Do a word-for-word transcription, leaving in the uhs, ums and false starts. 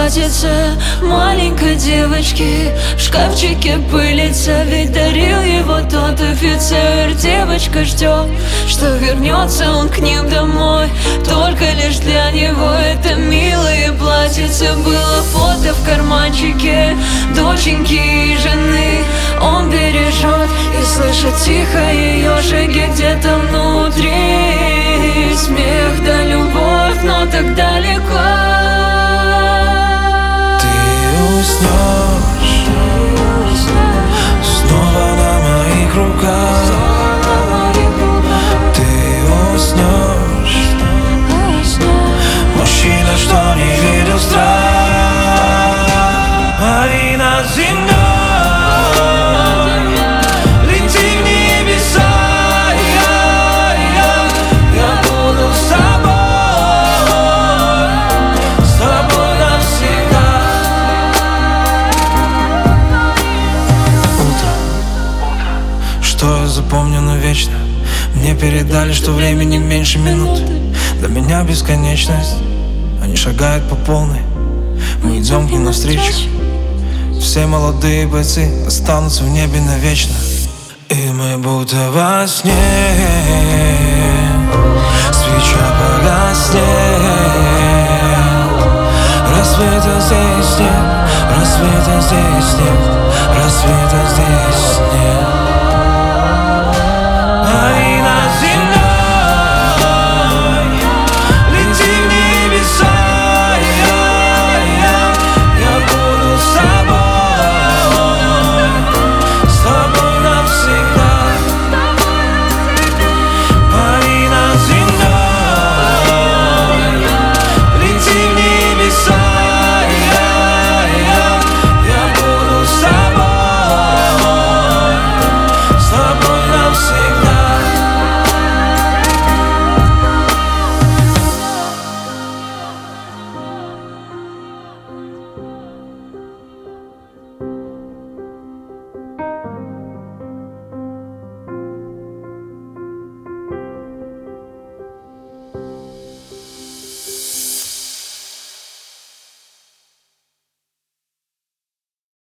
платьице маленькой девочки в шкафчике пылится, ведь дарил его тот офицер. Девочка ждет, что вернется он к ним домой, только лишь для него это милое платьице. Было фото в карманчике доченьки и жены. Он бережет и слышит тихо ее шаги где-то внутри. Смех да любовь, но так далеко. Ты уснешь снова на моих руках. Ты уснешь, мужчина, что не видел страх. Пари над землей, лети в небеса. Я, я, я буду с тобой, с тобой навсегда. Утро, что я запомню навечно. Мне передали, что времени меньше минут. Для меня бесконечность. Они шагают по полной, мы идем к ним навстречу. Все молодые бойцы останутся в небе навечно. И мы будто во сне, свеча погаснет. Рассвета здесь нет, рассвета здесь нет, рассвета здесь нет.